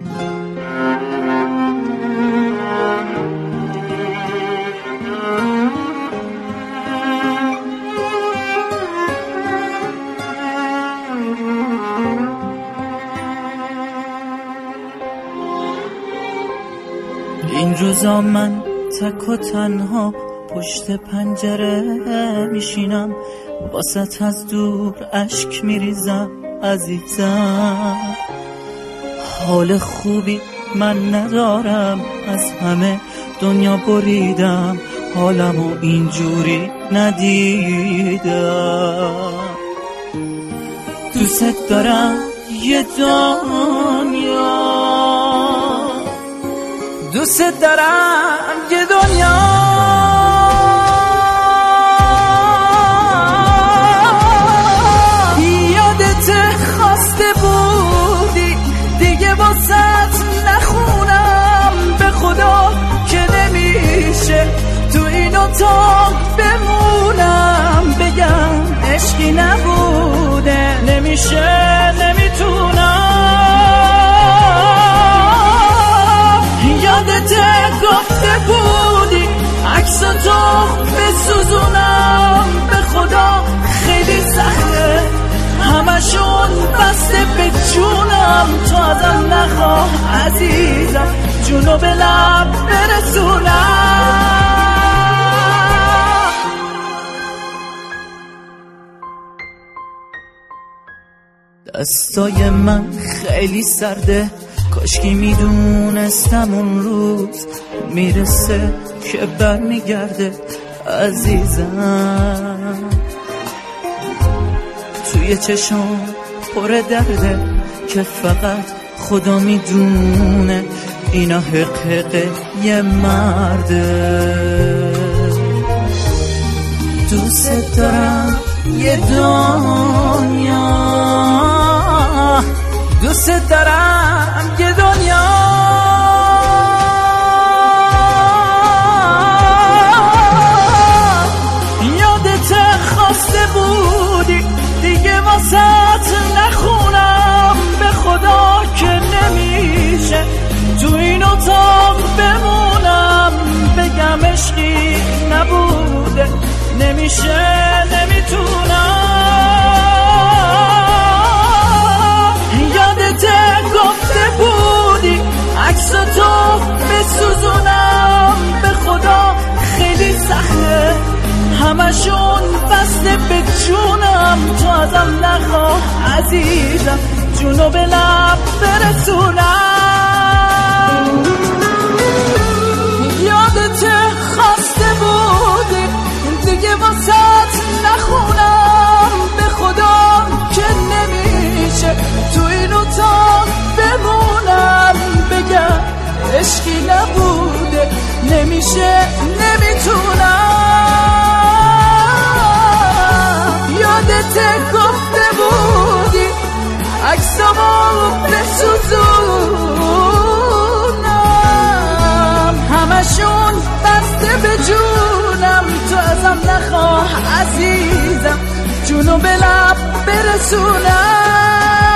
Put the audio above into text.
این روزا من تک و تنها پشت پنجره میشینم، واسط از دور اشک میریزم عزیزم. حال خوبی من ندارم، از همه دنیا بریدم، حالمو اینجوری ندیدم. دوست دارم یه دنیا، دوست دارم یه دنیا یادت خواسته بودی دیگه واسط نخونم، به خدا که نمیشه تو این اتاق بمونم، بگم عشقی نبوده، نمیشه نمیتونم. یادت گفته بودی عکساتو بسوزونم، به خدا خیلی سخته همشون بسته به جونم، تو ازم نخواه عزیزم جونو به لب برسونم. دستای من خیلی سرده، کاشکی میدونستم اون روز میرسه که برمیگرده عزیزم. توی چشم پر درده که فقط خدا میدونه اینا حقیقه یه مرده. دوست دارم یه دنیا، دوست دارم یه دنیا یادت خواسته بودی دیگه واسط نخونم، به خدا که نمیشه تو این اتاق بمونم، بگم عشقی نبوده، نمیشه نمیتونم. گفته بودی عکساتو بسوزونم، به خدا خیلی سخته همشون بسته به جونم، تو ازم نخواه عزیزم جونو به لب برسونم. یادت خواسته بودی دیگه واسط نخونم، به خدا که نمیشه تو این اتاق بمونم، بگم عشقی نبوده، نمیشه نمیتونم. یادت گفته بودی عکسامو بسوزونم، همشون بسته به جونم، تو ازم نخواه عزیزم جونو به لب برسونم.